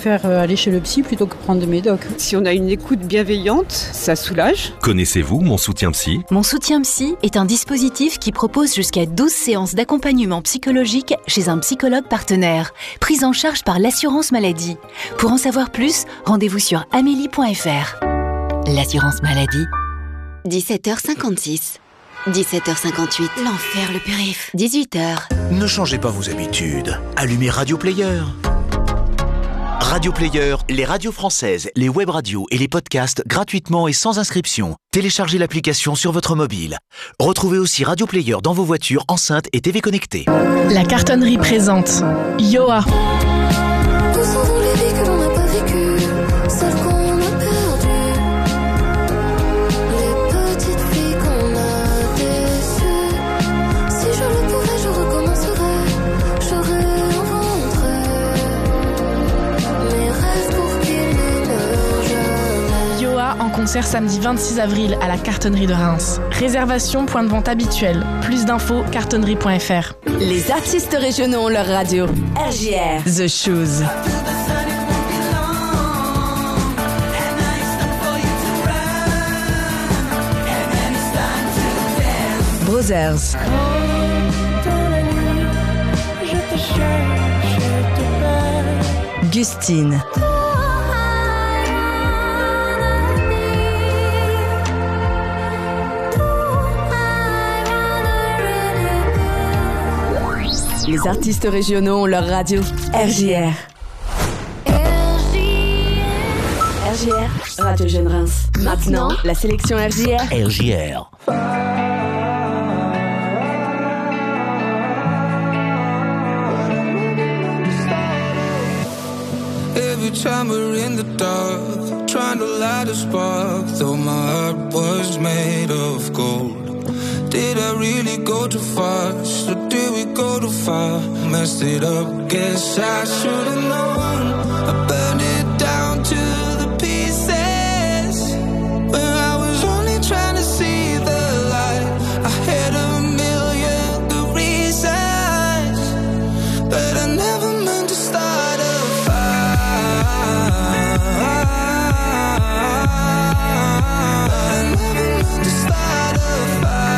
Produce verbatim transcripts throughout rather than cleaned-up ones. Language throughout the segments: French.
préfère aller chez le psy plutôt que prendre des médocs. Si on a une écoute bienveillante, ça soulage. Connaissez-vous Mon Soutien Psy ? Mon Soutien Psy est un dispositif qui propose jusqu'à douze séances d'accompagnement psychologique chez un psychologue partenaire, prise en charge par l'assurance maladie. Pour en savoir plus, rendez-vous sur amélie point f r. L'assurance maladie. dix-sept heures cinquante-six. dix-sept heures cinquante-huit. L'enfer, le périph'. dix-huit heures. Ne changez pas vos habitudes. Allumez Radio Player. Radio Player, les radios françaises, les web radios et les podcasts gratuitement et sans inscription. Téléchargez l'application sur votre mobile. Retrouvez aussi Radio Player dans vos voitures, enceintes et T V connectées. La cartonnerie présente Yoa. Où sont les vies que l'on n'a pas vécues, celles qu'on a perdues, les petites filles qu'on a déçues. Si je le pouvais, je recommencerais, je réinventerais mes rêves pour qu'ils n'émeurent jamais. Yoa en concert samedi vingt-six avril à la cartonnerie de Reims. Réservation, point de vente habituel. Plus d'infos, cartonnerie point f r. Les artistes régionaux ont leur radio. R J R. The Shoes. Brothers. Gustine. Les artistes régionaux ont leur radio. R J R. R J R, Radio Jeune Reims. Maintenant, la sélection R J R. R J R. Every time we're in the dark, trying to light a spark, though my heart was made of gold. Did I really go too fast, or did we go too far? Messed it up, guess I should've known. I burned it down to the pieces, when I was only trying to see the light. I had a million good reasons, but I never meant to start a fire. I never meant to start a fire.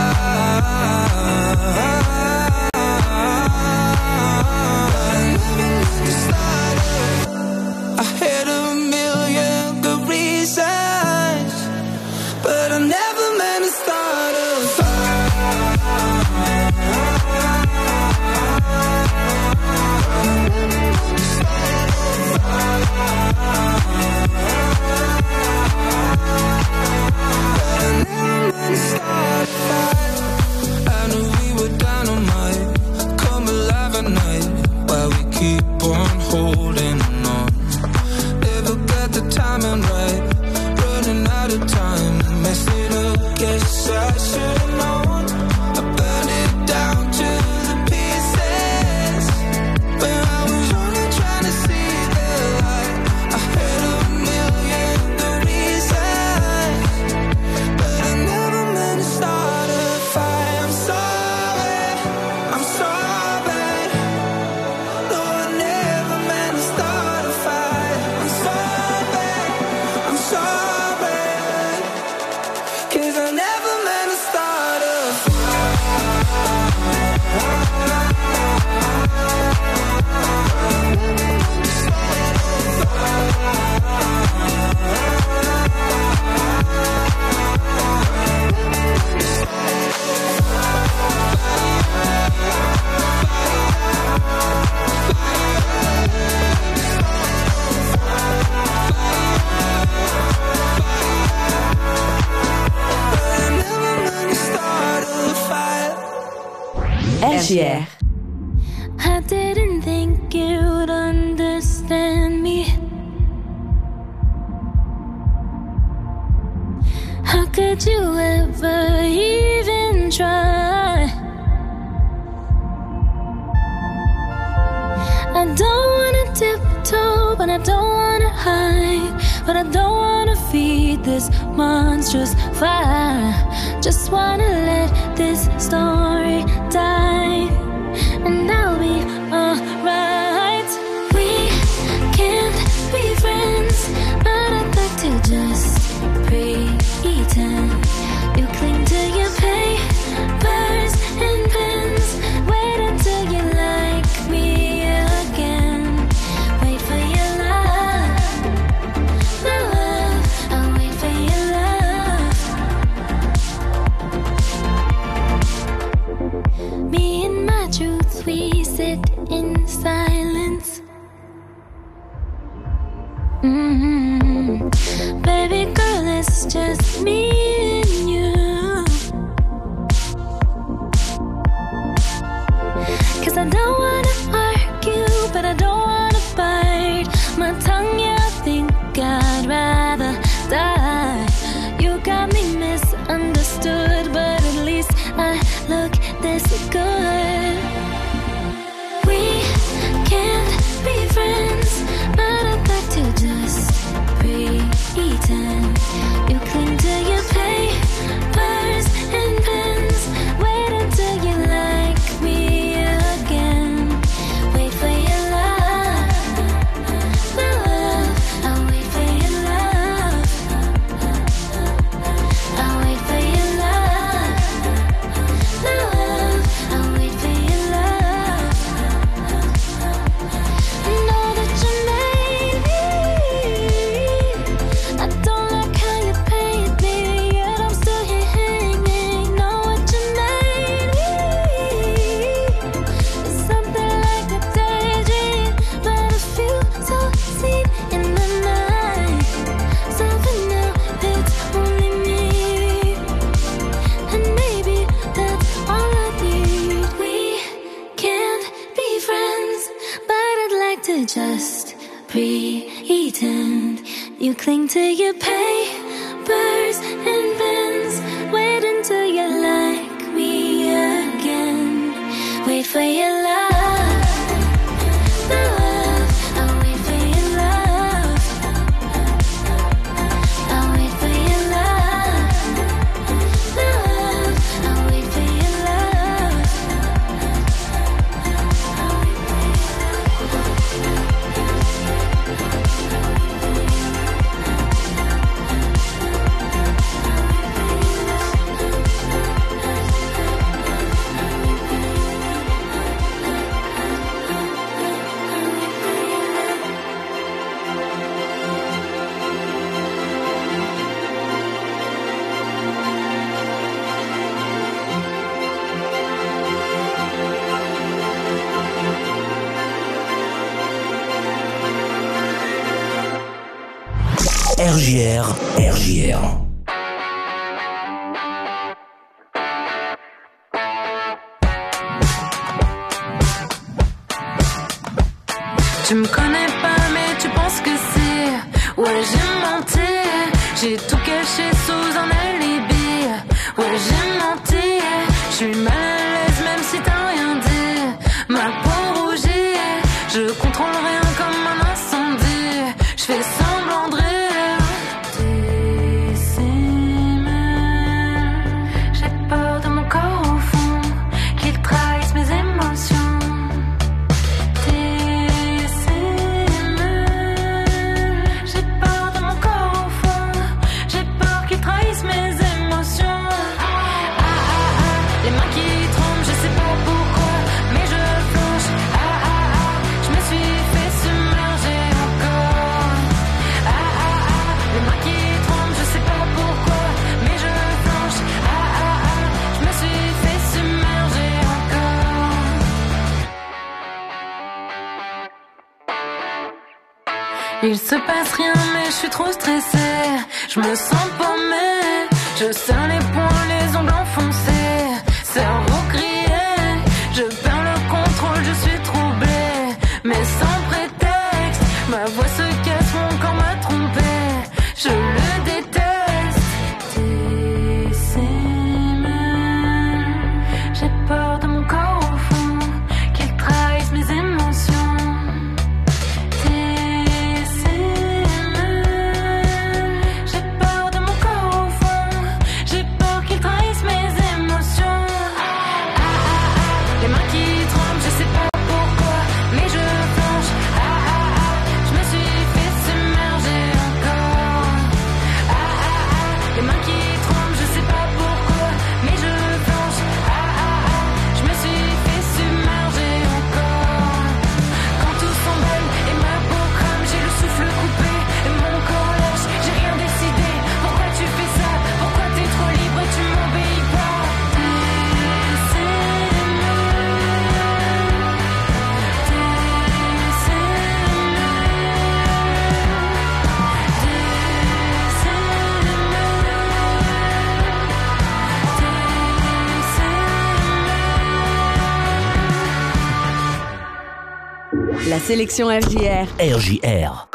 R J R. I didn't think you'd understand me. How could you ever even try? I don't wanna tiptoe, but I don't wanna hide. But I don't wanna feed this monstrous fire. Just wanna let this story die, and I'll be alright. We can't be Mm-hmm. Baby girl, it's just me and you. 'Cause I don't wanna argue, but I don't wanna bite my tongue. Yeah, I think I'd rather die. You got me misunderstood, but at least I look this good. We can't be friends, but I'd like to just pretend. You cling to your papers and pens. Wait until you like me again. Wait for your love, love. I'll wait for your love. I'll wait for your love, love. I'll wait for your love. Know that you made me. I don't like how you paid me, yet I'm still here hanging. Know what you made me. It's something like a daydream, but a few so seen in the night. So for now, it's only me, and maybe that's all I need. We can't be friends, but I'd like to just pretend. You cling to your papers and pens. Wait until you like me again. Wait for your love, love. I'll wait for your love. I'll wait for your love, love. I'll wait for your love. R J R, R J R. Tu me connais pas mais tu penses que c'est. Ouais, j'ai menti, j'ai tout caché sous un alibi. Ouais, j'ai menti, je suis mal à l'aise même si t'as rien dit. Ma peau rougit, je contrôle rien comme un incendie. Je fais semblant de rire. Décimé, j'ai peur de mon corps au fond, qu'il trahisse mes émotions. Il se passe rien mais je suis trop stressée. Je me sens paumée. Je serre les poings, les ongles enfoncés. Cerveau grillé, je perds le contrôle, je suis troublée. Mais sans prétexte, ma voix se casse, mon corps m'a trompée. Je le déteste. Décimé, j'ai peur de mon corps au fond, qu'il trahisse mes émotions. La sélection R J R. R J R.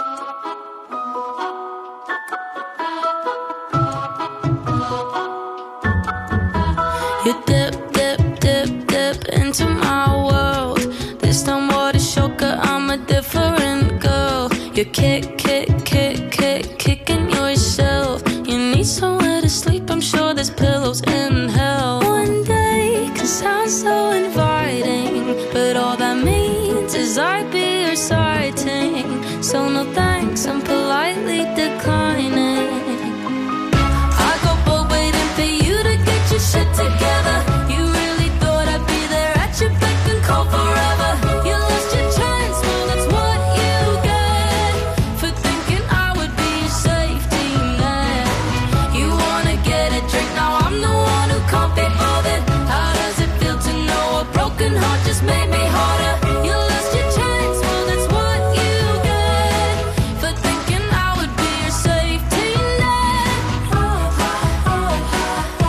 You dip, dip, dip, dip into my world. This time what a shocker, I'm a different girl. You kick, kick, kick, kick, kicking yourself. You need somewhere to sleep, I'm sure there's pillows in hell. One day can sound so inviting, but all that means is I'd be your sighting. So no thanks, I'm politely declining. I go bold waiting for you to get your shit together. You really thought I'd be there at your beck and call forever. You lost your chance, well that's what you get for thinking I would be your safety net. You wanna get a drink, now I'm the one who can't be bothered. How does it feel to know a broken heart just made me harder? You lost your chance, well that's what you get for thinking I would be your safety net. Oh, oh, oh, oh, oh,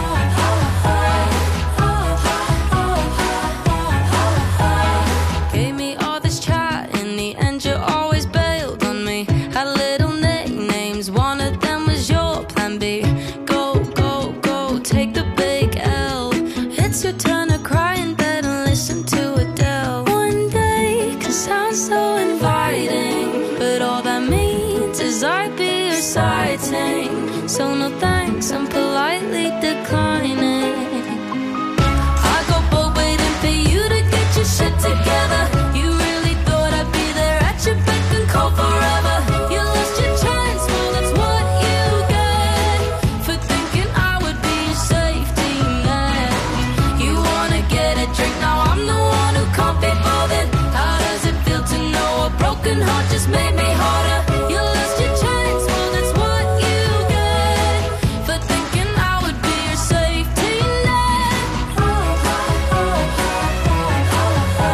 oh. Gave me all this chat, in the end you always bailed on me. Had little nicknames, one of them was your plan B. Go, go, go, take the big L. It's your turn to cry in bed and listen to Adele. One day can sound so inviting, but all that means is I'd be your sighting. So no thanks, I'm politely declining. I go bold waiting for you to get your shit together. You really thought I'd be there at your beck and call forever. You lost your chance, well that's what you get for thinking I would be your safety net. You wanna get a drink, now I'm the one who can't be bothered. How does it feel to know a broken heart just made me harder? You lost your chance, well that's what you get for thinking I would be your safety net. Oh, oh, oh, oh, oh,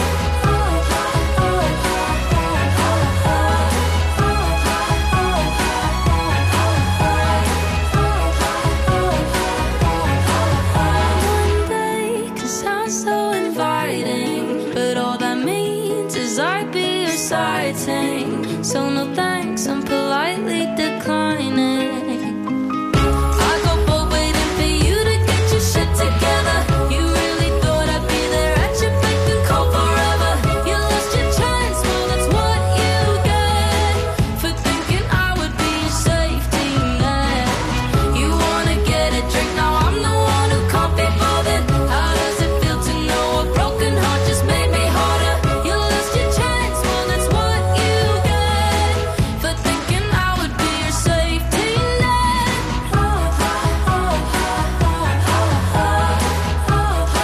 One day can sound so inviting, but all that means is I'd be your sighting. So no thanks, I'm politely declining. I go bold waiting for you to get your shit together. You really thought I'd be there at your beck and call forever. You lost your chance, well that's what you get for thinking I would be your safety net. You wanna get a drink, now I'm the one who can't be bothered. How does it feel to know a broken heart just made me harder? You lost your chance, well that's what you get for thinking I would be your safety net. Oh, oh, oh, oh, oh, oh, oh,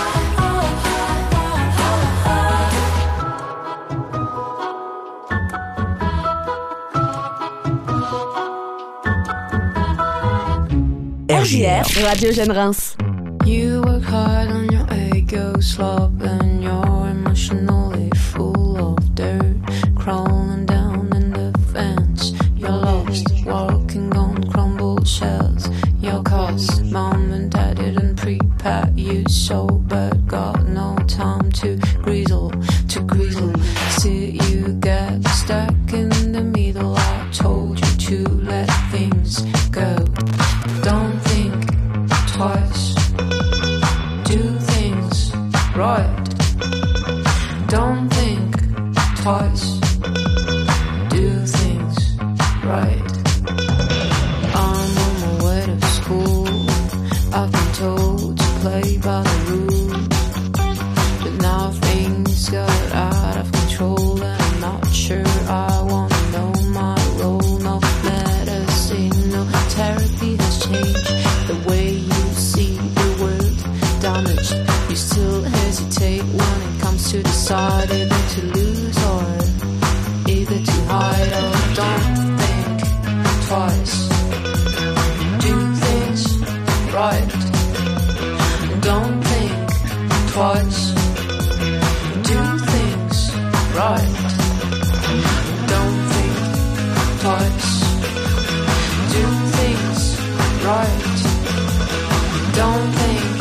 R J R, Radio Jeune Reims. You work hard on your ego slop and you're emotionally full of dirt, crawling down in the fence. You're lost, walking on crumbled shells. Your cost, mom and dad didn't prepare you so, but got no time to grizzle, to grizzle. See you get stuck in the middle. I told you to let things go. Don't think twice. Do things right. Don't think twice. Do things right. I'm on my way to school. I've been told to play by the rules, but now things got out of control and I'm not sure I wanna know my role. No medicine, no therapy has changed the way you see the world. Damaged, you still hesitate when it comes to decide either to lose or either to hide. Oh, don't think twice. Do things right. Don't think twice. Do things right. Don't think twice. Do things right. Don't think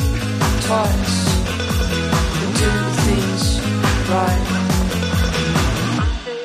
twice. Do things right.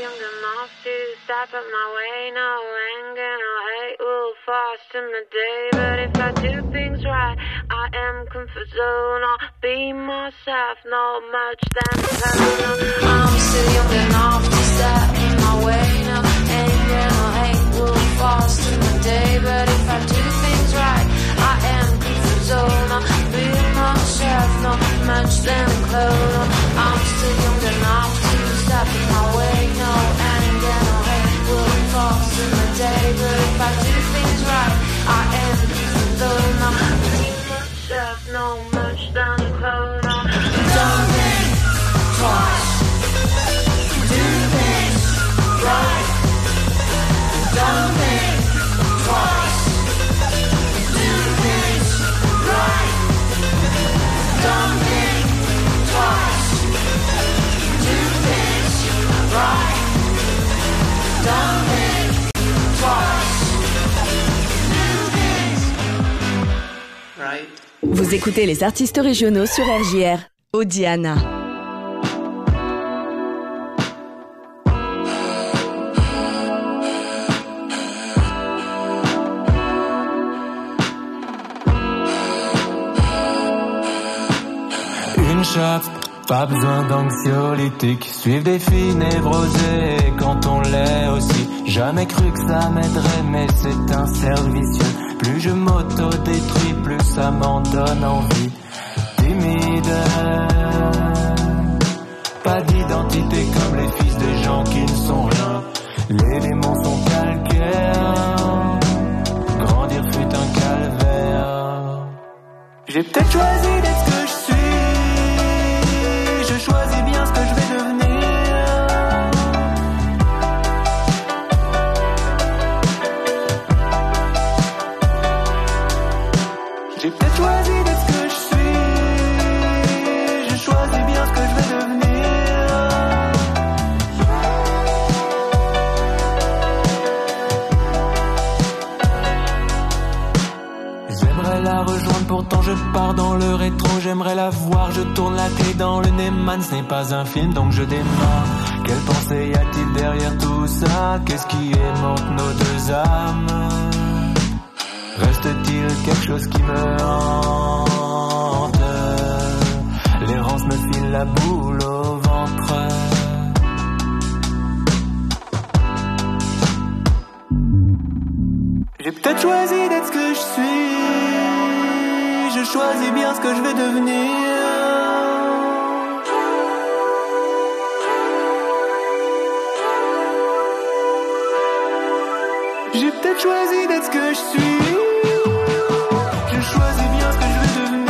fast in the day, but if I do things right, I am comfort zone. I'll be myself, not much than eternal. I'm still young enough to step in my way now. Ain't gonna hate, will fast in the day, but if I do things right, I am comfort zone. I'll be myself, not much than a clone. I'm still young enough to step in my way now. Ain't gonna hate, will fast in the day, but if I do things right, I am comfort zone. I'll be myself, not much than a clone. Don't think twice. Do things right. Don't think twice. Do things right. Don't think twice. Do things right. Don't think twice. Do things right. Vous écoutez les artistes régionaux sur R J R. Odiana. Une chape, pas besoin d'anxiolytiques. Suivre des filles névrosées quand on l'est aussi. Jamais cru que ça m'aiderait, mais c'est un cercle vicieux. Plus je m'auto-détruis, plus ça m'en donne envie. Timide, pas d'identité comme les fils des gens qui ne sont rien. Les démons sont calcaires, grandir fut un calvaire. J'ai peut-être choisi d'être ce que je suis, je choisis bien ce que je vais devenir. J'ai peut-être choisi d'être ce que je suis, je choisis bien ce que je vais devenir. J'aimerais la rejoindre, pourtant je pars dans le rétro. J'aimerais la voir, je tourne la clé dans le Neyman. Ce n'est pas un film, donc je démarre. Quelle pensée y a-t-il derrière tout ça? Qu'est-ce qui aimante nos deux âmes? Reste-t-il quelque chose qui me hante? L'errance me file la boule au ventre. J'ai peut-être choisi d'être ce que je suis, je choisis bien ce que je vais devenir. J'ai peut-être choisi d'être ce que je suis, je choisis bien ce que je vais devenir.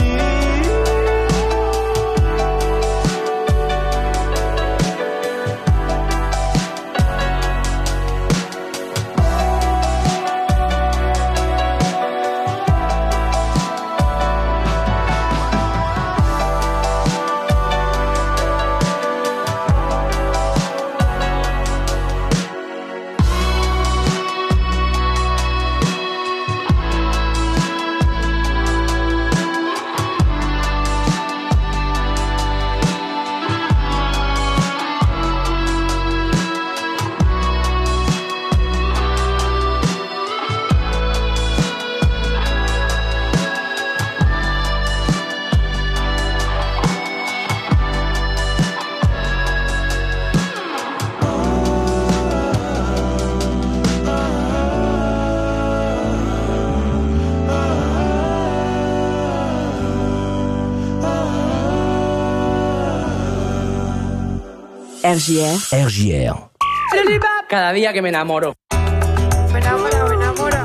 R J R. R J R. Cada día que me enamoro. Me enamoro, me enamoro.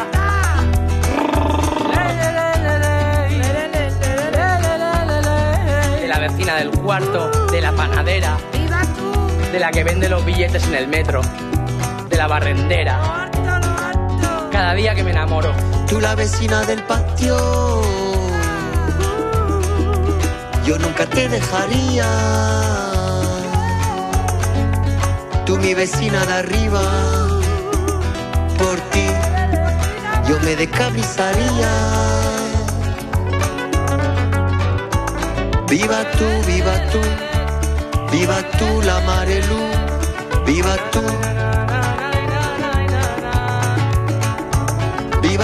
De la vecina del cuarto, de la panadera, de la que vende los billetes en el metro, de la barrendera. Cada día que me enamoro. Tú la vecina del patio, yo nunca te dejaría. Tú mi vecina de arriba, por ti yo me descamisaría. Viva tú, viva tú, viva tú la Marelú, viva tú.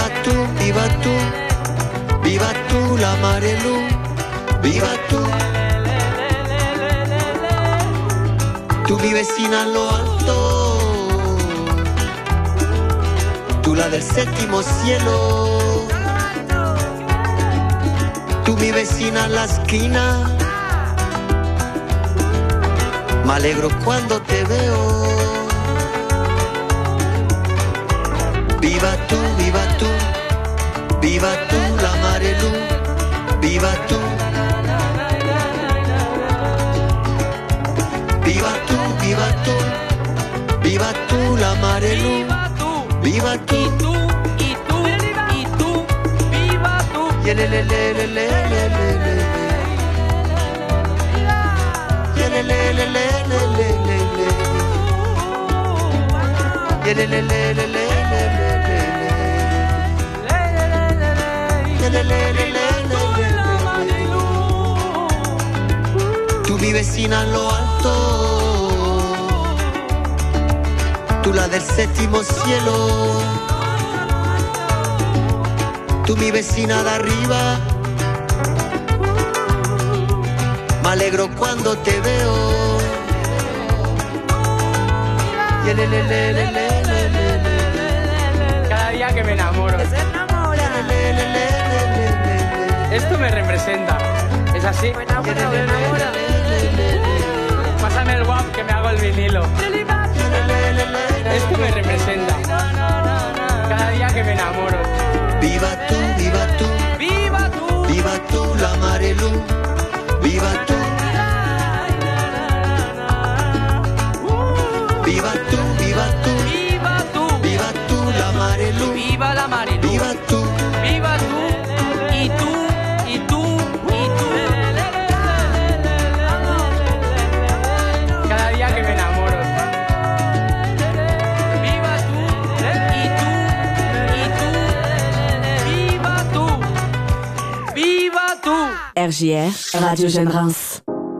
tú, viva tú la Marelu, viva tú. Tú mi vecina en lo alto, tú la del séptimo cielo. Tú mi vecina en la esquina, me alegro cuando te veo. Viva tú, viva tú, viva tú la Marelu, viva tú. Viva tú, viva tú, viva tú la Marelu, viva tú. Y tú, y tú, y tú, viva tú. Y le le le le le le le le. Y le le le le le le le le. Y le le le le le le le le. Y le le le le le le le. Tú mi vecina en lo alto, tú la del séptimo cielo. Tú mi vecina de arriba, me alegro cuando te veo. Y le, le, le, le, le, le, le. Cada día que me enamoro. Le, le, le, le, le, le. Esto me representa. ¿Es así? Me enamoro, me enamoro. Pásame el guap que me hago el vinilo. Esto me representa. Cada día que me enamoro. Viva tú, viva tú, viva tú, viva tú la Marelu, viva tú. Viva tú, viva tú, viva tú, viva tú la Marelu, viva la Marelu, viva tú, viva tú, y tú, y tú, y tú. Cada día que me enamoro. Viva tú, y tú, y tú, viva tú, viva tú. R J R, Radio Jeune Reims.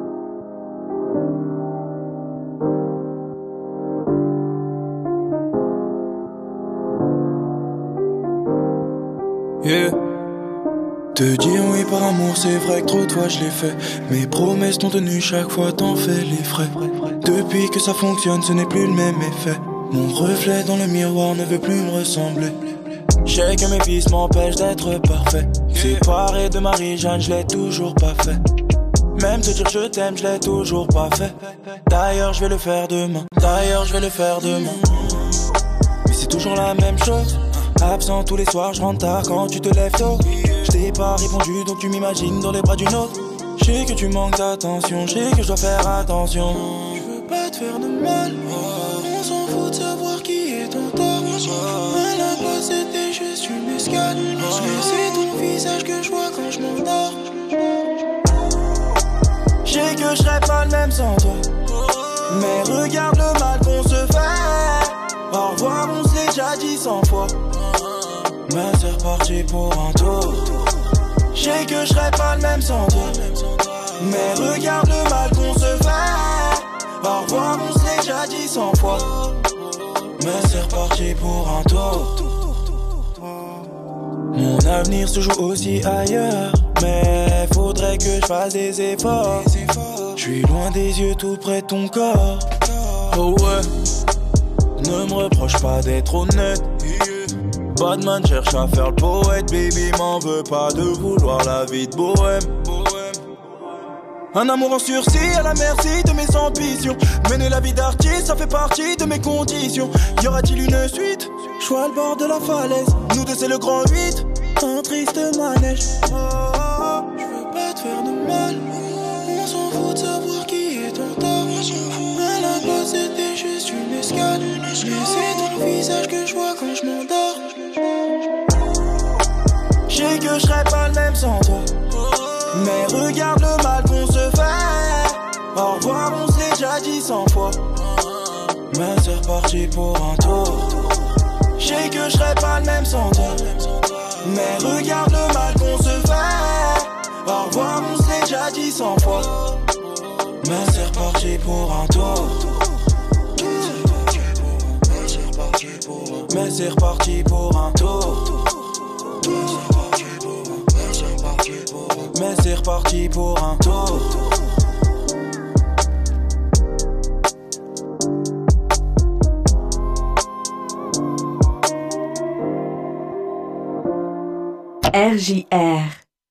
Yeah. Te dire oui par amour, c'est vrai que trop de fois je l'ai fait. Mes promesses t'ont tenu, chaque fois t'en fais les frais. Depuis que ça fonctionne, ce n'est plus le même effet. Mon reflet dans le miroir ne veut plus me ressembler. Je sais que mes vices m'empêchent d'être parfait. Séparé de Marie-Jeanne, je l'ai toujours pas fait. Même te dire je t'aime, je l'ai toujours pas fait. D'ailleurs je vais le faire demain, d'ailleurs je vais le faire demain. Mais c'est toujours la même chose. Absent tous les soirs, je rentre tard quand tu te lèves tôt. Je t'ai pas répondu donc tu m'imagines dans les bras d'une autre. Je sais que tu manques d'attention, je sais que je dois faire attention. Je veux pas te faire de mal, on s'en fout de savoir qui est ton tort. À la base c'était juste une escale, mais c'est ton visage que je vois quand je m'endors. Je sais que je serais pas le même sans toi, mais regarde le mal qu'on se fait. Au revoir, on se l'est déjà dit cent fois. Mais c'est reparti pour un tour. Je sais que je serais pas le même sans toi, mais regarde le mal qu'on se fait. Au revoir, on se l'est déjà dit cent fois. Mais c'est reparti pour un tour. Mon avenir se joue aussi ailleurs, mais faudrait que je fasse des efforts. Je suis loin des yeux, tout près de ton corps. Oh ouais, ne me reproche pas d'être honnête. Batman cherche à faire le poète, baby m'en veut pas de vouloir la vie de bohème. Un amour en sursis à la merci de mes ambitions. Mener la vie d'artiste, ça fait partie de mes conditions. Y aura-t-il une suite? Je suis à le bord de la falaise, nous deux c'est le grand huit, un triste manège. Oh, oh, oh. Je veux pas te faire de mal, on s'en fout de savoir qui est ton tort. À la base c'était juste une escale, mais c'est ton visage que je vois quand je m'endors. Je sais que je serais pas le même sans toi, mais regarde le mal qu'on se fait. Au revoir, on se l'est déjà dit cent fois. Mais c'est reparti pour un tour. Je sais que je serais pas le même sans toi, mais regarde le mal qu'on se fait. Au revoir, on se l'est déjà dit cent fois. Mais c'est reparti pour un tour. Mais c'est reparti pour un tour. Mais c'est reparti pour un tour. R J R.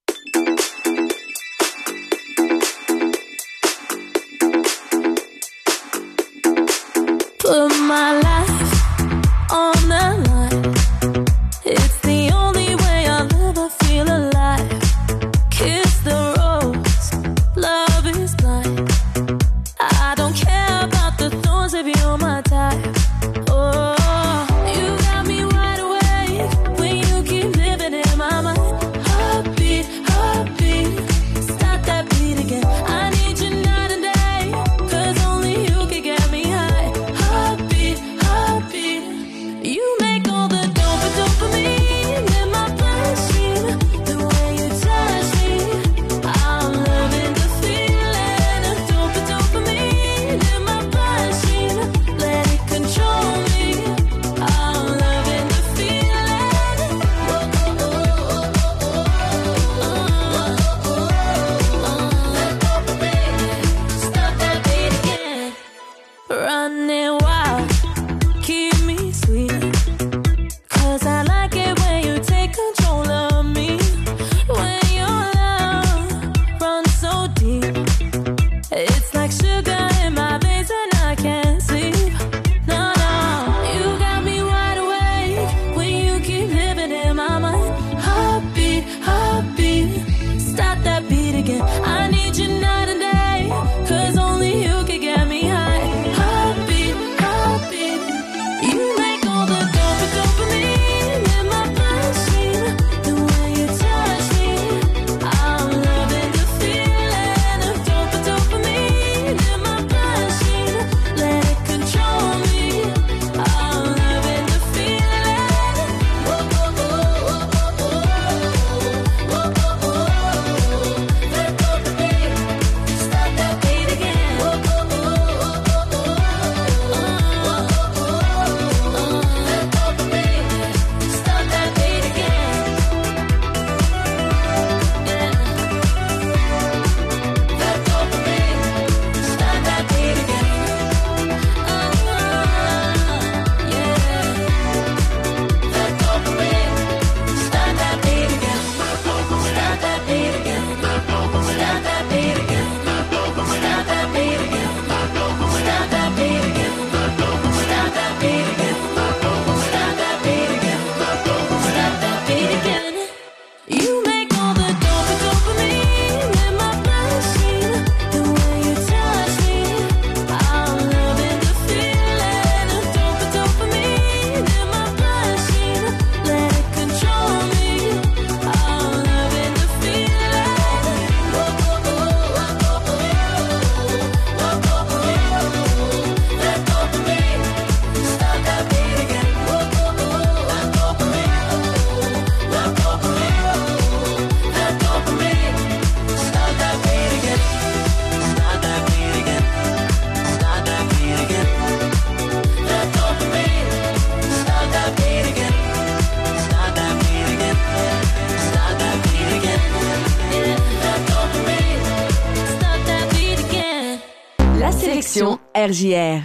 Put my life on the line. It's the only way I'll ever feel alive. Kiss the rose, love is blind. I don't care about the thorns if you're my type. Oh, you got me wide awake when you keep living in my mind. Heartbeat, heartbeat, stop that beat again. I need you night and day, cause only you can get me high. Heartbeat, heartbeat, you make all the dope dopamine in my bloodstream. The way you touch me, I'm loving the feeling of dope dopamine in my bloodstream. Let it control me, I'm loving the feeling. That dopamine, stop that beat again. Running wild, keep me sweet. Cause I like it when you take control of me. When your love runs so deep, it's like sugar in my veins and I can't sleep. No, no, you got me wide awake when you keep living in my mind. Heartbeat, heartbeat, stop that beat again. I need you night and day, cause only you can get me high. Heartbeat, heartbeat, you make all the dope dopamine in my bloodstream. The way you touch me, I'm loving the feeling of dope dopamine in my bloodstream. Let it control me, I'm loving the feeling. Whoa, whoa, whoa, whoa, whoa, whoa, whoa, whoa. That dopamine, stop that beat again. Whoa, whoa, whoa, whoa, whoa, whoa, whoa. That dopamine, stop that beat again. Yeah. That dopamine, stop that beat again. Oh, yeah. That dopamine, stop that beat again. Stop that beat again. Stop that beat again. Stop that beat again. Stop that beat again. Stop that beat again. Stop that beat again. Stop that beat again. You make all the dope dopamine in my bloodstream. The way you touch me, I'm loving the feeling of dope dopamine in my bloodstream. Let it control me, I'm loving the feeling. Whoa, whoa, whoa, whoa, whoa, whoa, whoa, whoa. That dopamine, stop that beat again. Whoa, whoa, whoa, that dopamine, that dopamine, that dopamine, stop that beat again. Stop that beat again. Stop that beat again. That dopamine, stop that beat again. Stop that beat again. Stop that beat again. Yeah, that dopamine, stop that beat again. La sélection R J R.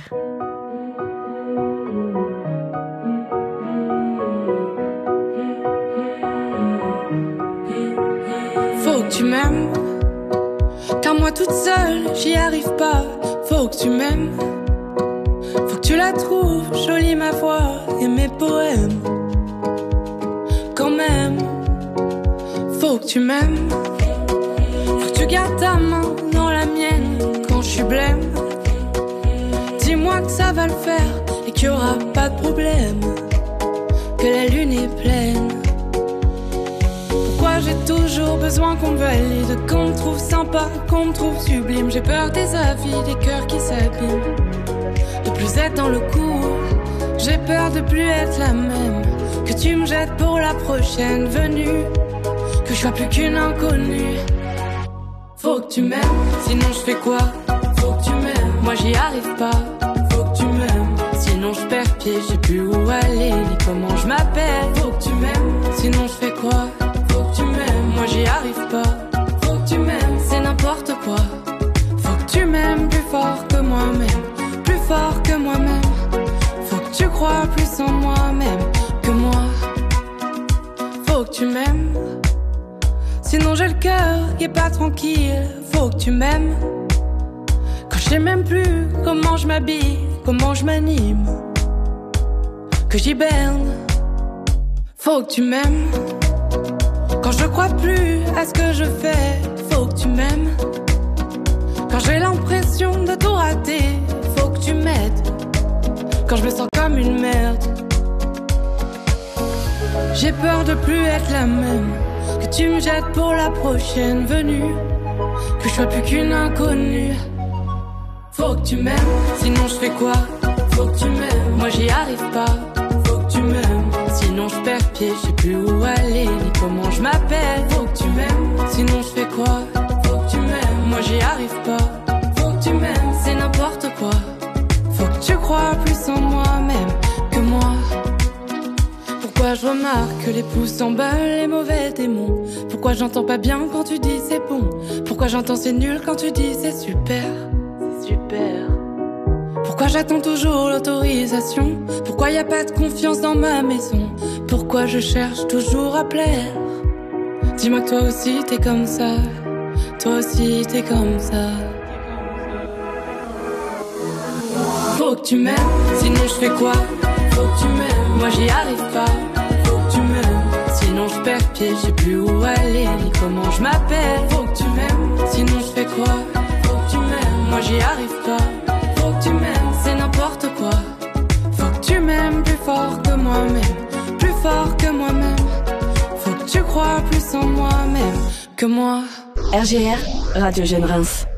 Faut que tu m'aimes, car moi toute seule j'y arrive pas. Faut que tu m'aimes, faut que tu la trouves jolie ma voix et mes poèmes. Quand même, faut que tu m'aimes, faut que tu gardes ta main dans la mienne quand je suis blême. Dis-moi que ça va le faire et qu'il y aura pas de problème, que la lune est pleine. Pourquoi j'ai toujours besoin qu'on me valide, qu'on me trouve sympa, qu'on me trouve sublime. J'ai peur des avis, des cœurs qui s'abîment, de plus être dans le coup. J'ai peur de plus être la même, que tu me jettes pour la prochaine venue, que je sois plus qu'une inconnue. Faut que tu m'aimes, sinon je fais quoi? Faut que tu m'aimes, moi j'y arrive pas. Faut que tu m'aimes, sinon je perds pied, j'ai plus où aller, ni comment je m'appelle. Faut que tu m'aimes, sinon je fais quoi? cœur qui est pas tranquille, faut que tu m'aimes. Quand je sais même plus comment je m'habille, comment je m'anime, que j'hiberne, faut que tu m'aimes. Quand je crois plus à ce que je fais, faut que tu m'aimes. Quand j'ai l'impression de tout rater, faut que tu m'aides. Quand je me sens comme une merde, j'ai peur de plus être la même, que tu me jettes pour la prochaine venue, que je sois plus qu'une inconnue. Faut que tu m'aimes, sinon je fais quoi? Faut que tu m'aimes, moi j'y arrive pas. Faut que tu m'aimes, sinon je perds pied, je sais plus où aller, ni comment je m'appelle. Faut que tu m'aimes, sinon je fais quoi? Faut que tu m'aimes, moi j'y arrive pas. Faut que tu m'aimes, c'est n'importe quoi. Faut que tu crois plus en moi-même que moi. Pourquoi je remarque que les pouces s'emballent, les mauvais démons? Pourquoi j'entends pas bien quand tu dis c'est bon? Pourquoi j'entends c'est nul quand tu dis c'est super? C'est super. Pourquoi j'attends toujours l'autorisation? Pourquoi y a pas de confiance dans ma maison? Pourquoi je cherche toujours à plaire? Dis-moi que toi aussi t'es comme ça. Toi aussi t'es comme ça. Faut que tu m'aimes, sinon je fais quoi? Faut que tu m'aimes, moi j'y arrive pas. Faut que tu m'aimes, sinon je perds pied, je sais plus où aller, ni comment je m'appelle. Faut que tu m'aimes, sinon je fais quoi? Faut que tu m'aimes, moi j'y arrive pas. Faut que tu m'aimes, c'est n'importe quoi. Faut que tu m'aimes plus fort que moi-même, plus fort que moi-même. Faut que tu crois plus en moi-même que moi. R G R, Radio Jeune Reims.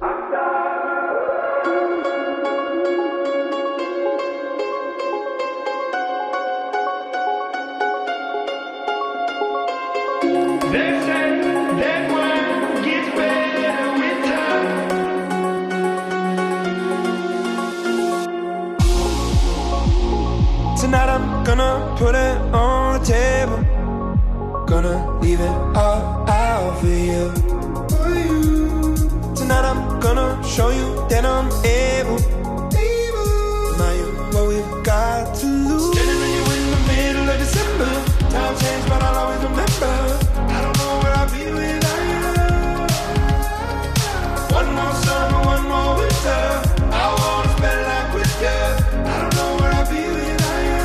Tonight I'm gonna put it on the table. Gonna leave it all out for you. For you. Tonight I'm gonna show you that I'm able. Able. Now you what we've got to lose. Standing with you in the middle of December. Time changed, but I'll always remember. I don't know where I'll be without you. One more summer, one more winter. I wanna spend life with you. I don't know where I'll be without you.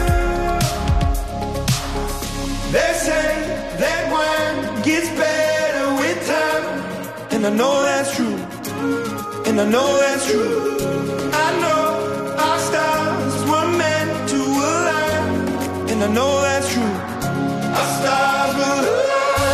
They say that wine gets better with time, and I know that's true, and I know that's true. I know our stars were meant to align, and I know that's true. Our stars will align.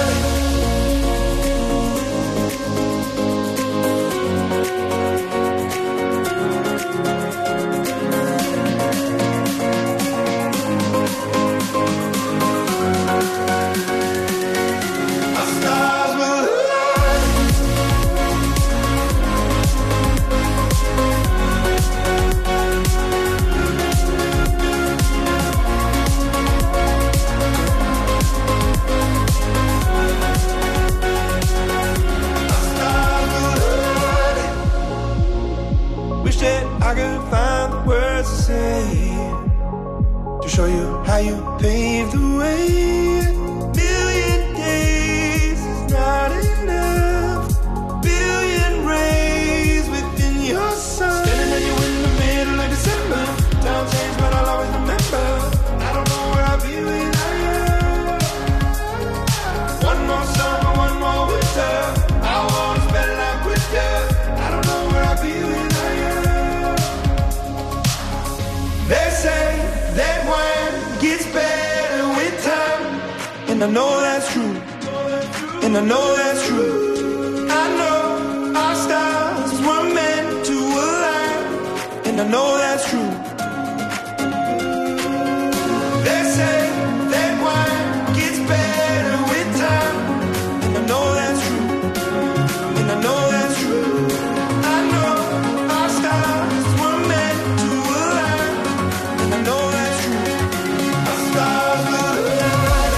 I could find the words to say to show you how you paved the way. Billion days is not enough. Billion rays within your sun. Standing at you in the middle of December. Time changed, but I'll always remember. I don't know where I'll be without you. One more summer, one more winter. I wanna spend life with you. I don't know where I'll be without you. They say that wine gets better with time, and I know that's true, and I know that's true. I know our stars were meant to align, and I know that's true. They say that wine gets better with time, and I know that's true, and I know that's true. I know our stars were meant to align, and I know that's true. Our stars will align.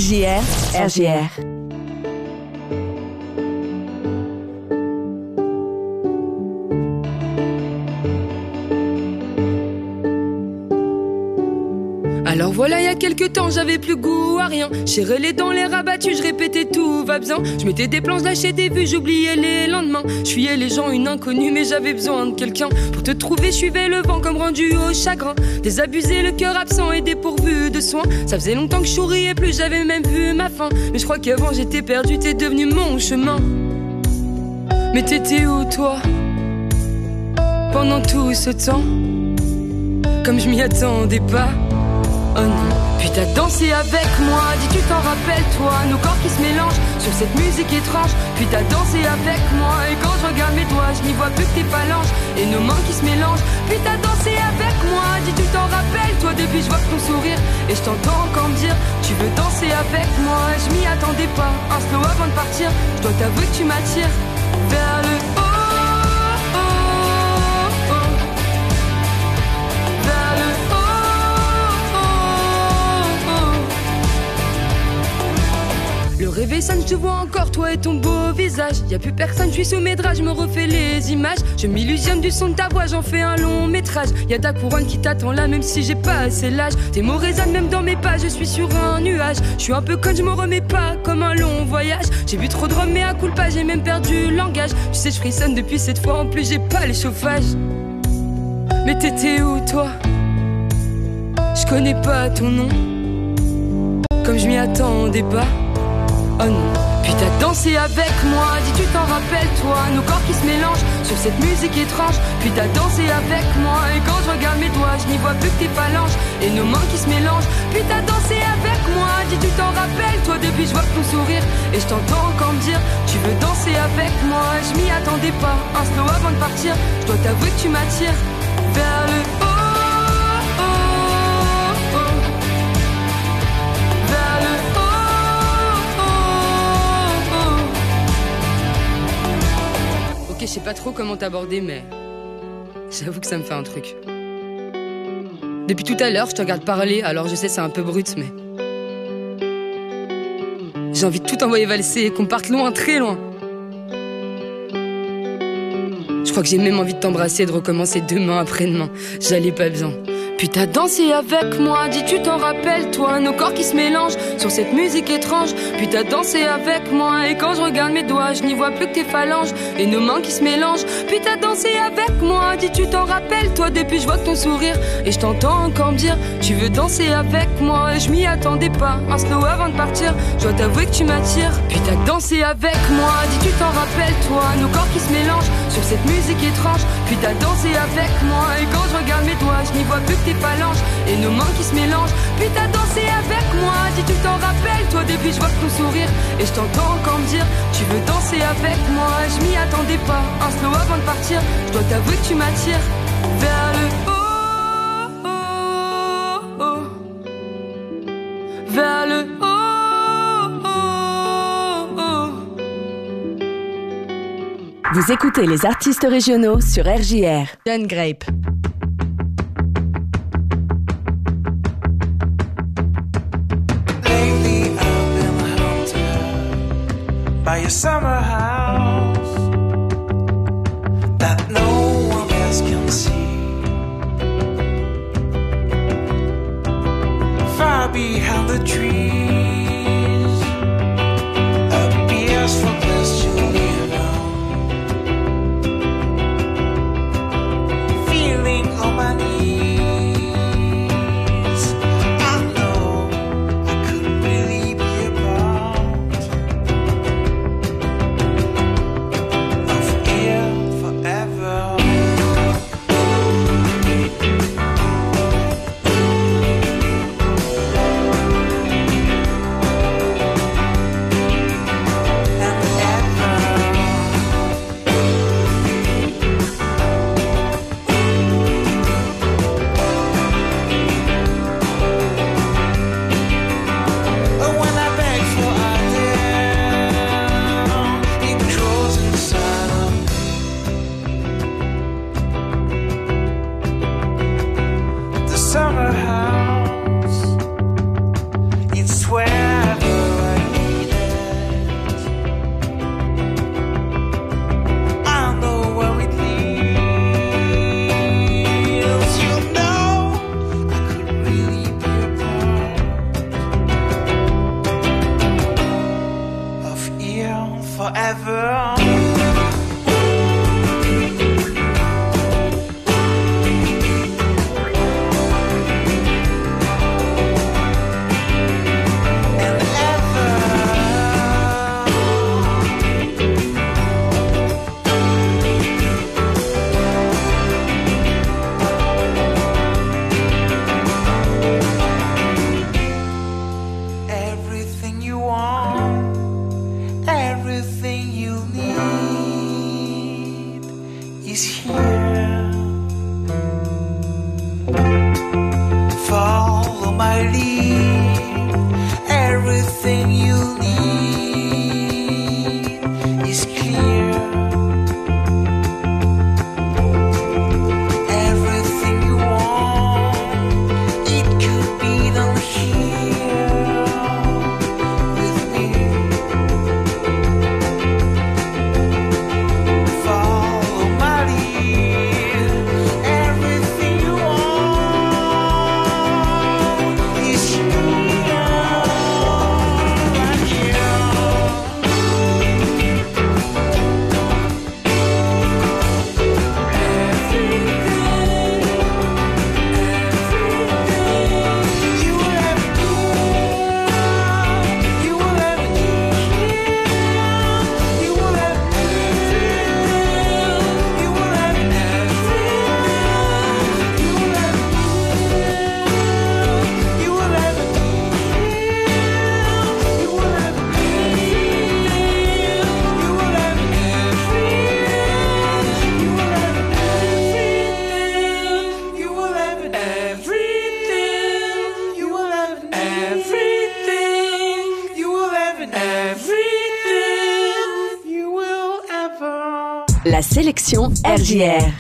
J R, R J R. Alors voilà, il y a quelques temps, j'avais plus goût à rien. J'ai relé dans les rabattus, je répétais tout va bien. Je mettais des plans, lâchais des vues, j'oubliais les lendemains. Je fuyais les gens, une inconnue, mais j'avais besoin de quelqu'un. Pour te trouver, je suivais le vent comme rendu au chagrin. Désabusé, le cœur absent et dépourvu de soins. Ça faisait longtemps que je souriais plus, j'avais même vu ma fin. Mais je crois qu'avant j'étais perdu, t'es devenu mon chemin. Mais t'étais où toi pendant tout ce temps? Comme je m'y attendais pas. Oh non, puis t'as dansé avec moi, dis tu t'en rappelles toi, nos corps qui se mélangent sur cette musique étrange. Puis t'as dansé avec moi, et quand je regarde mes doigts, je n'y vois plus que tes phalanges et nos mains qui se mélangent. Puis t'as dansé avec moi, dis tu t'en rappelles toi, depuis je vois ton sourire et je t'entends encore me dire tu veux danser avec moi. Je m'y attendais pas, un slow avant de partir, je dois t'avouer que tu m'attires vers le haut. Le réveil sonne, je te vois encore, toi et ton beau visage. Y'a plus personne, je suis sous mes draps, je me refais les images. Je m'illusionne du son de ta voix, j'en fais un long métrage. Y'a ta couronne qui t'attend là, même si j'ai pas assez l'âge. Tes mots résonnent même dans mes pas, je suis sur un nuage. Je suis un peu conne, je me remets pas, comme un long voyage. J'ai bu trop de rhum, mais à coup pas, j'ai même perdu le langage. Tu sais, je frissonne depuis cette fois, en plus j'ai pas les chauffages. Mais t'étais où toi? Je connais pas ton nom, comme je m'y attendais pas. Oh non, puis t'as dansé avec moi, dis tu t'en rappelles toi, nos corps qui se mélangent sur cette musique étrange. Puis t'as dansé avec moi, et quand je regarde mes doigts, je n'y vois plus que tes phalanges et nos mains qui se mélangent. Puis t'as dansé avec moi, dis tu t'en rappelles toi, depuis je vois ton sourire et je t'entends encore me dire tu veux danser avec moi. Je m'y attendais pas, un slow avant de partir, je dois t'avouer que tu m'attires vers le haut. Je sais pas trop comment t'aborder, mais j'avoue que ça me fait un truc. Depuis tout à l'heure, je te regarde parler, alors je sais c'est un peu brut, mais j'ai envie de tout envoyer valser et qu'on parte loin, très loin. Je crois que j'ai même envie de t'embrasser et de recommencer demain après-demain. J'allais pas bien. Puis t'as dansé avec moi, dis tu t'en rappelles toi, nos corps qui se mélangent sur cette musique étrange. Puis t'as dansé avec moi, et quand je regarde mes doigts, je n'y vois plus que tes phalanges et nos mains qui se mélangent. Puis t'as dansé avec moi, dis tu t'en rappelles toi, depuis je vois ton sourire et je t'entends encore me dire tu veux danser avec moi. Et je m'y attendais pas, un slow avant de partir, je dois t'avouer que tu m'attires. Puis t'as dansé avec moi, dis tu t'en rappelles toi, nos corps qui se mélangent sur cette musique étrange. Puis t'as dansé avec moi, et quand je regarde mes doigts, je n'y vois plus que tes phalanges et nos mains qui se mélangent. Puis t'as dansé avec moi, dis tu t'en rappelles toi, depuis je vois ton sourire et je t'entends encore me dire tu veux danser avec moi. Je m'y attendais pas, un slow avant de partir, je dois t'avouer que tu m'attires vers le haut, oh, oh, vers le haut, oh, oh. Vous écoutez les artistes régionaux sur R J R. John Grape. By your summer house that no one else can see, far behind the trees appears from this Julian, feeling on my knees. I know I couldn't really be apart here. Follow my lead. Everything you need is clear. Everything you want, it could be done here with me. Follow my lead. Everything you want is here, right here. You will ever do, you will ever need, you will ever need, you will ever need, you will ever need, you will ever need, you will ever need, you will ever need, you will ever everything, you will ever everything, you will ever everything, you will ever. La sélection R J R.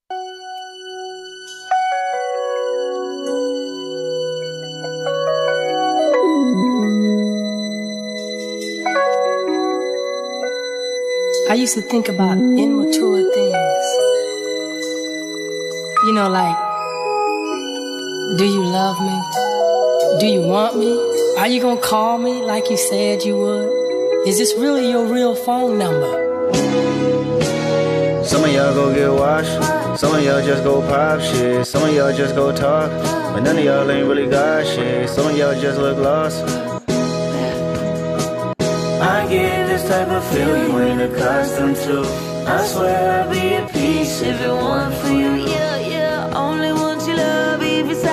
I used to think about immature things. You know, like, do you love me? Do you want me? Are you gonna call me like you said you would? Is this really your real phone number? Some of y'all go get washed, some of y'all just go pop shit, some of y'all just go talk, but none of y'all ain't really got shit, some of y'all just look lost. I get this type of feel you ain't accustomed to. I swear I'll be at peace if it weren't for you. Yeah, yeah, only want you love if it's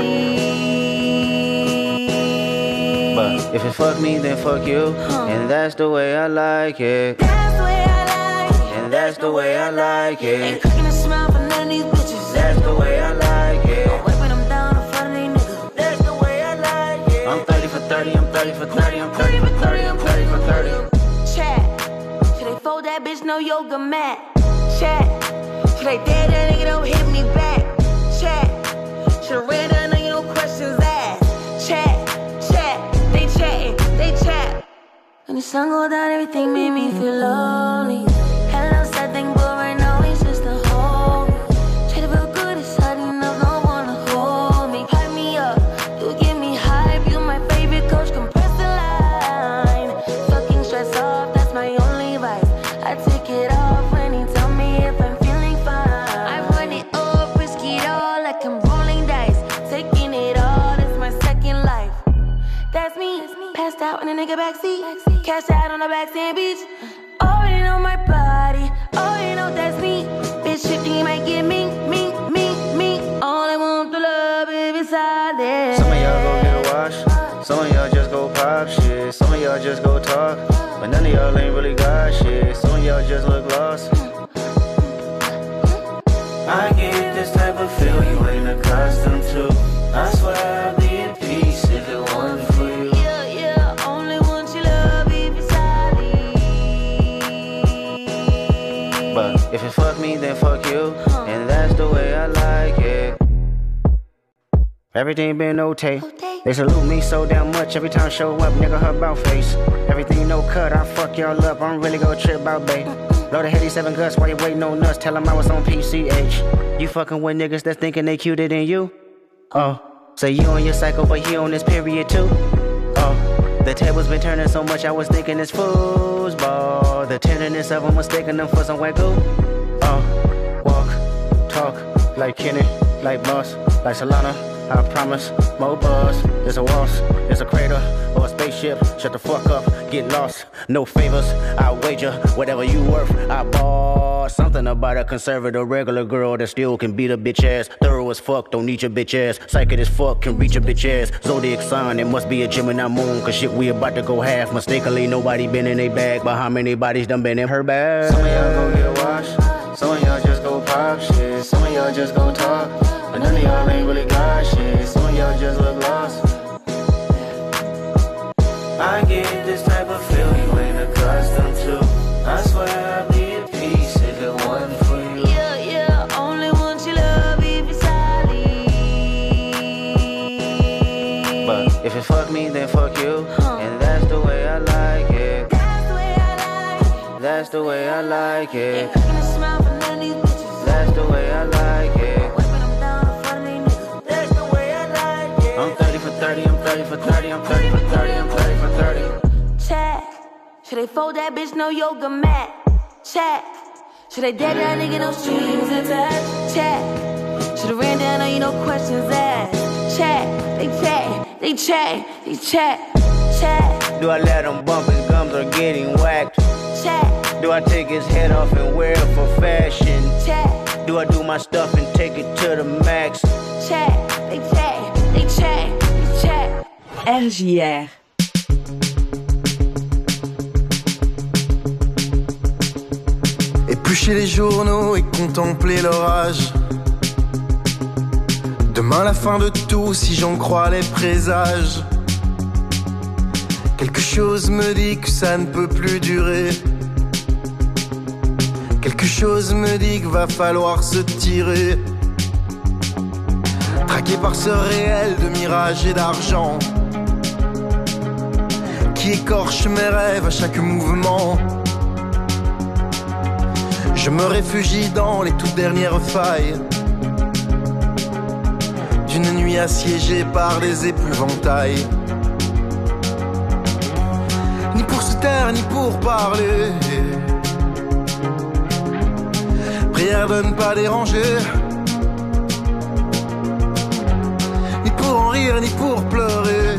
solid. But if it fuck me, then fuck you, and that's the way I like it. That's the way I like it. And that's the way I like Ain't it. cracking a smile for none of these bitches. That's the way I like it. I'm wiping them down in front of these niggas. That's the way I like it. I'm thirty for thirty, I'm thirty for thirty, I'm thirty for thirty, I'm thirty for thirty. Chat. Should they fold that bitch no yoga mat? Chat. Should they dare that nigga don't hit me back? Chat. Should read that nigga no questions asked? Chat. Chat. They chatting. They chat. When the sun go down, everything made me feel lonely. Hello, sad thing, but right now it's just a home. Try to feel good, it's hard enough, no one to hold me. Hype me up, you give me hype. You my favorite coach, compress the line. Fucking stress off, that's my only vice. I take it off when he tell me if I'm feeling fine. I run it up, risk it all like I'm rolling dice. Taking it all, that's my second life. That's me, passed out in a nigga backseat. Cash out on the backstand beach. Already know my body, already know that's me. Bitch, you think you might get me, me, me, me. All I want to love is beside it. Some of y'all go get washed, some of y'all just go pop shit, some of y'all just go talk, but none of y'all ain't really got shit, some of y'all just look lost. I get this type of feel you ain't accustomed to. I swear I'll be at peace if it weren't for you. Yeah, yeah, only want you love if it's solid. But if it fuck me, then fuck you, and that's the way I like it. Everything been okay. They salute me so damn much every time I show up, nigga, her bout face. Everything no cut, I fuck y'all up, I'm really gon' trip about bae. Load a heady seven guts while you waiting on nuts, tell them I was on P C H. You fucking with niggas that's thinking they cuter than you? Oh, say you on your cycle, but he on this period too? Oh, the tables been turning so much, I was thinking it's foosball. The tenderness of them mistaking them for some wagyu. Oh, walk, talk, like Kenny, like Boss, like Solana. I promise, more buzz, there's a waltz, there's a crater, or a spaceship, shut the fuck up, get lost, no favors, I wager, whatever you worth, I bought something about a conservative regular girl that still can beat a bitch ass, thorough as fuck, don't need your bitch ass, psychic as fuck, can reach a bitch ass, zodiac sign, it must be a Gemini moon, cause shit we about to go half, mistakenly nobody been in a bag, but how many bodies done been in her bag? Some of y'all go get washed, some of y'all just go pop That's the way I like it. That's the way I like it. I'm thirty for thirty, I'm thirty for thirty, I'm thirty for thirty, I'm thirty for thirty. Check. Should they fold that bitch no yoga mat? Check. Should they dead that nigga no strings attached? Check. Should have ran down on you no questions asked. Check. They check. They check. They check. Check. Do I let him bump his gums or getting whacked? Check. Do I take his head off and wear it for fashion? Check. Do I do my stuff and take it to the max? Check. They check. They check. They check. R J R. Éplucher les journaux et contempler l'orage. Demain la fin de tout si j'en crois les présages. Quelque chose me dit que ça ne peut plus durer. Quelque chose me dit qu'il va falloir se tirer. Traqué par ce réel de mirage et d'argent qui écorche mes rêves à chaque mouvement. Je me réfugie dans les toutes dernières failles d'une nuit assiégée par des épouvantails. Ni pour se taire, ni pour parler. Prière de ne pas déranger. Ni pour en rire, ni pour pleurer.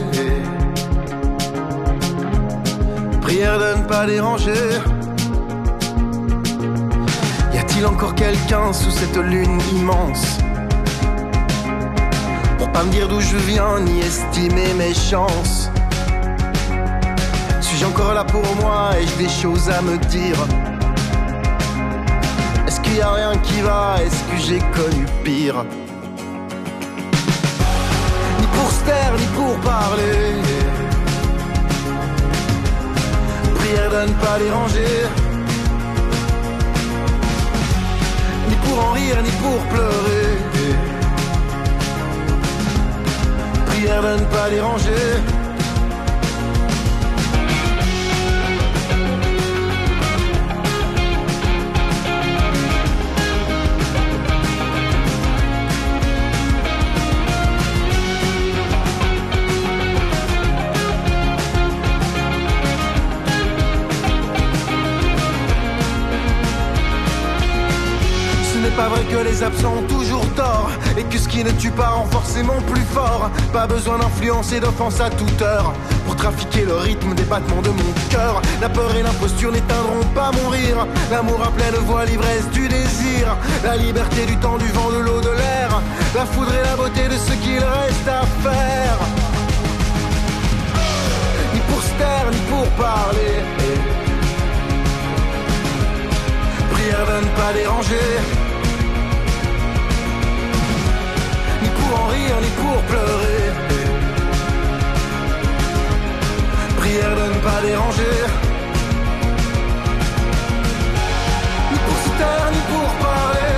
Prière de ne pas déranger. Y a-t-il encore quelqu'un sous cette lune immense pour pas me dire d'où je viens, ni estimer mes chances? Suis-je encore là pour moi? Ai-je des choses à me dire? Est-ce qu'il y a rien qui va? Est-ce que j'ai connu pire? Ni pour se taire, ni pour parler. Prière de ne pas déranger. Ni pour en rire, ni pour pleurer. Prière de ne pas déranger. Pas vrai que les absents ont toujours tort et que ce qui ne tue pas rend forcément plus fort. Pas besoin d'influence et d'offense à toute heure pour trafiquer le rythme des battements de mon cœur. La peur et l'imposture n'éteindront pas mon rire. L'amour à pleine voix, l'ivresse du désir. La liberté du temps, du vent, de l'eau, de l'air. La foudre et la beauté de ce qu'il reste à faire. Ni pour se taire, ni pour parler. Prière de ne pas déranger. Ni pour en rire, ni pour pleurer. Prière de ne pas déranger. Ni pour se taire, ni pour parler.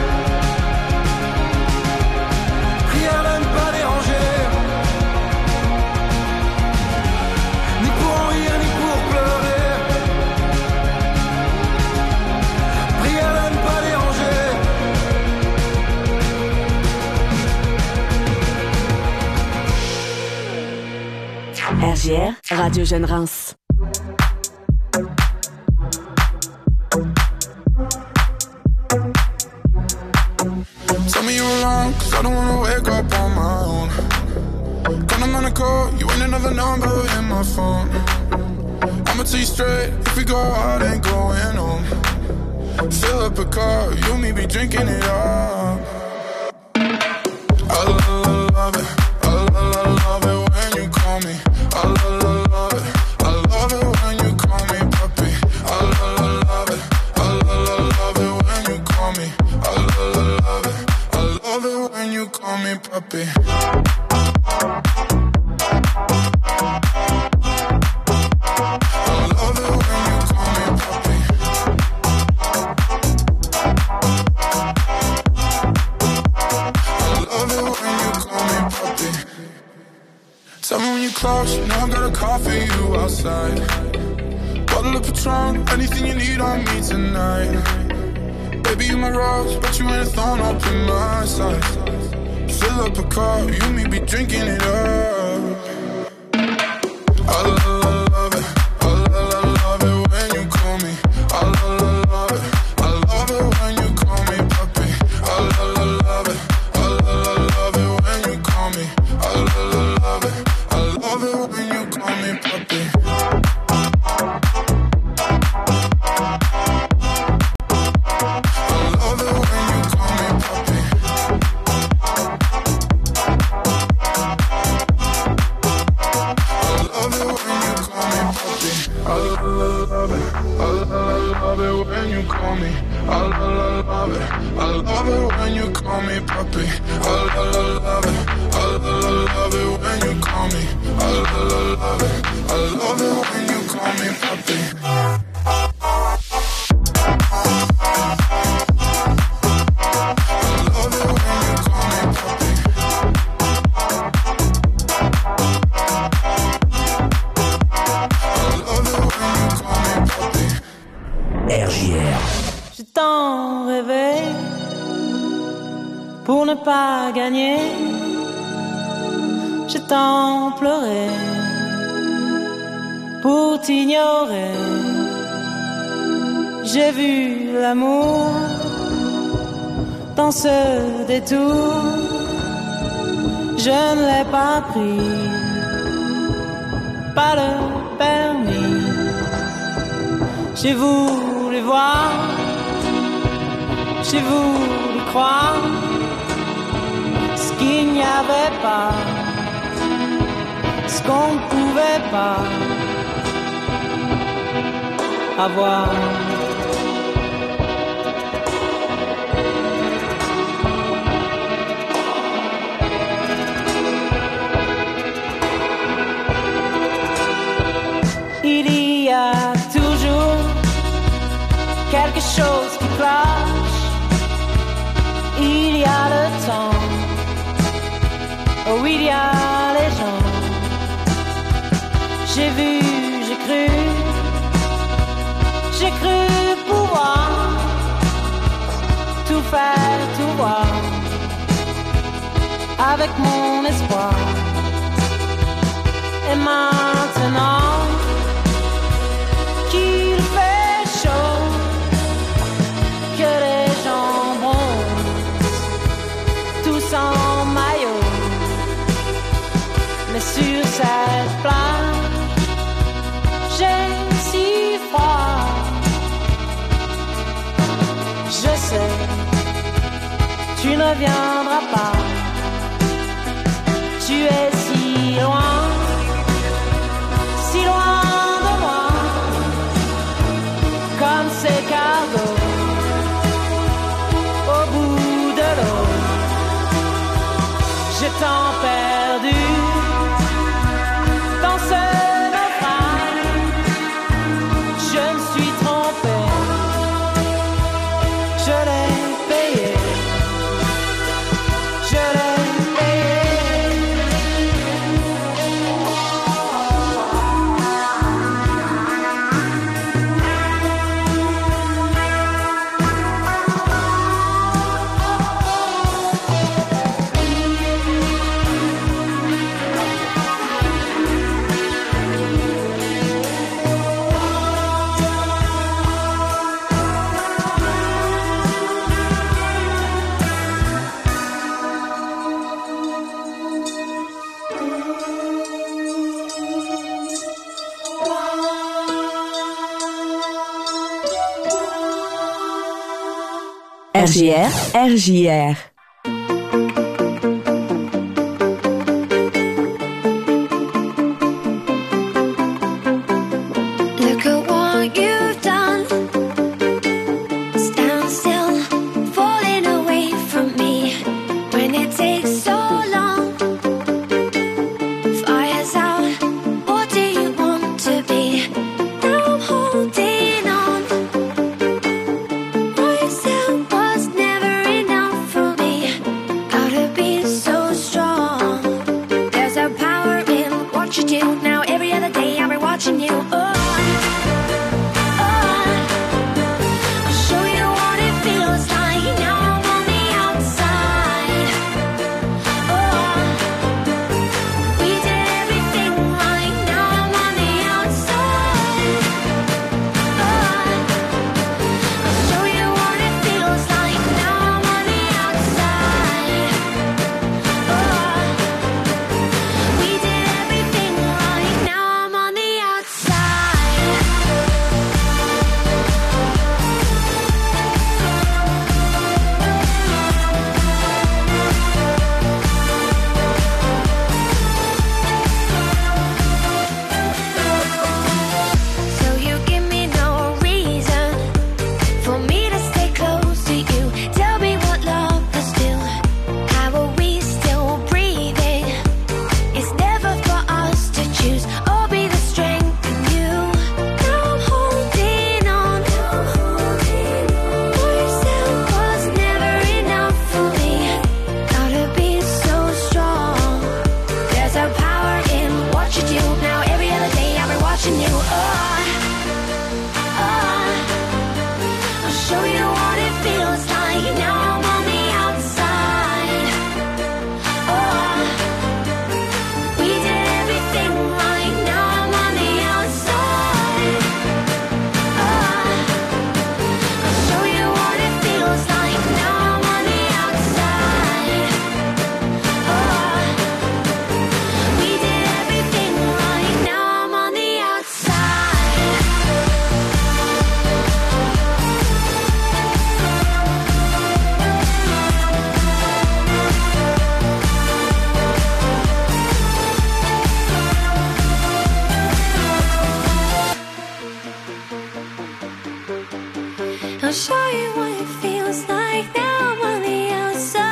Prière de ne pas déranger. Ni pour en rire, ni pour pleurer. Prière de ne pas déranger. R J R, Radio Jeune Reims. Tell me you're alone, cause I don't wanna wake up on my own. When I'm on a call, you ain't another number in my phone. I'ma tell you straight, if we go out, ain't going home. Fill up a car, you and me be drinking it up. I love, love it, I love, love it when you call me. I love, love it, I love it when you call me puppy. I love, love it, I love, love it when you call me. I love, love it, I love it when you call me puppy. Tell me when you close, you know I got a call for you outside. Pull Bottle of Patron, anything you need on me tonight. Baby, you my rose, but you ain't a thorn up in my side. Fill up a car, you and me be drinking it up. I love, love it, I love, love it when you call me. I love, love it, I love it when you call me puppy. I love, love it, I love, love it when you call me. I love, love it, I love it when you call me puppy. R J R. Je t'en rêvais pour ne pas gagner. Je t'en pleurais pour t'ignorer. J'ai vu l'amour dans ce détour. Je ne l'ai pas pris, pas le permis. J'ai voulu voir, j'ai voulu croire ce qu'il n'y avait pas, ce qu'on ne pouvait pas avoir. Il y a toujours quelque chose qui cloche. Il y a le temps, oh il y a les gens. J'ai vu, j'ai cru, j'ai cru pouvoir tout faire, tout voir avec mon espoir. Et maintenant qu'il fait chaud, que les gens bronzent, tous en maillot, mais sur cette plage, j'ai si froid. Je sais, tu ne viendras pas, tu es si loin, si loin de moi, comme ces cargos au bout de l'eau. J'ai tant perdu dans ce naufrage. Je me suis trompé, je l'ai payé, je l'ai R J R, R J R.